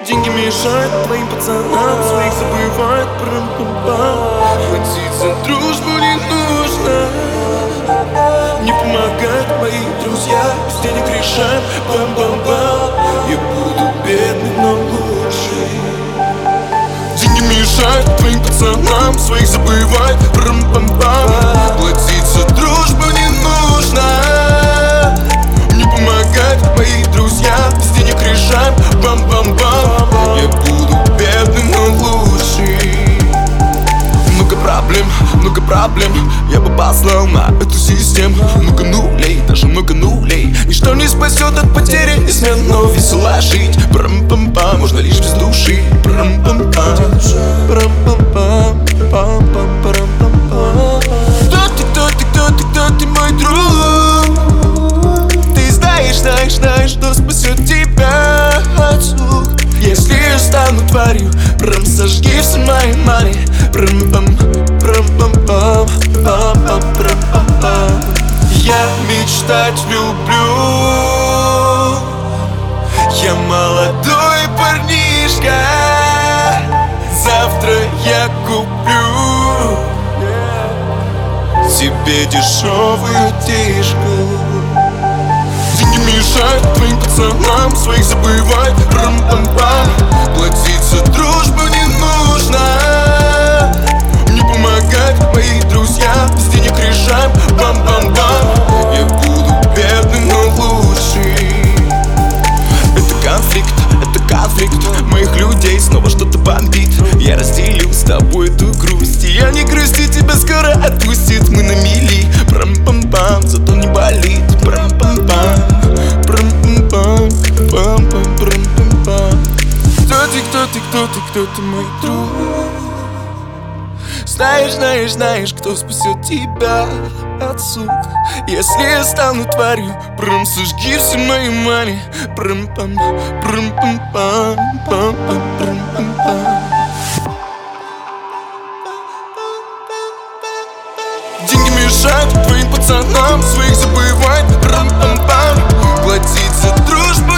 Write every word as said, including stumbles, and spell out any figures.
Деньги мешают твоим пацанам, своих забывают, прам-пам-пам. Платить за дружбу не нужно, не помогают мои друзья, без денег решаем, бам-бам-бам. Я буду бедный, но лучший. Деньги мешают твоим пацанам, своих забывают, прам-пам-пам. Платить за дружбу не нужно, не помогают мои друзья, без денег решаем, бам-бам-бам. Я буду бедный, но лучший. Много проблем, много проблем, я бы послал на эту систему. Много нулей, даже много нулей. Ничто не спасет от потери, неизменно весело жить. Прам-пам-пам, можно лишь без души. Прам-пам-пам, прам-пам-пам, пам-пам-пам-пам. Кто ты, кто ты, кто ты, кто ты, мой друг? Ты знаешь, знаешь, знаешь, что спасет тебя от слух. Если я стану тварью, прям сожги все мои мани. Прам-пам, прам-пам-пам, пам-пам-прам-пам-пам. Я мечтать люблю, я молодой парнишка. Завтра я куплю тебе дешевую тишку. Деньги мешают твоим пацанам, своих забывать, прам-пам-пам. Платить за дружбу не нужно, не помогать мои друзья, без денег решаем, бам-бам-бам. Я буду бедный, но лучший. Это конфликт, это конфликт моих людей, снова что-то бомбит. Я разделю с тобой эту грусть, и я не грусти, тебя скоро отпустит. Мы на мели, прам-пам-пам, зато не болит. Прам-пам-пам, прам-пам-пам, пам-пам-прам-пам-пам. Кто ты, кто ты, кто ты, кто ты, мой друг? Знаешь, знаешь, знаешь, кто спасет тебя от сук. Если я стану тварью, прям сожги все мои мани. Прам-пам, прам-пам-пам, пам-пам-прам-пам-пам. Деньги мешают твоим пацанам, своих забывать, прам-пам-пам. Платить за дружбу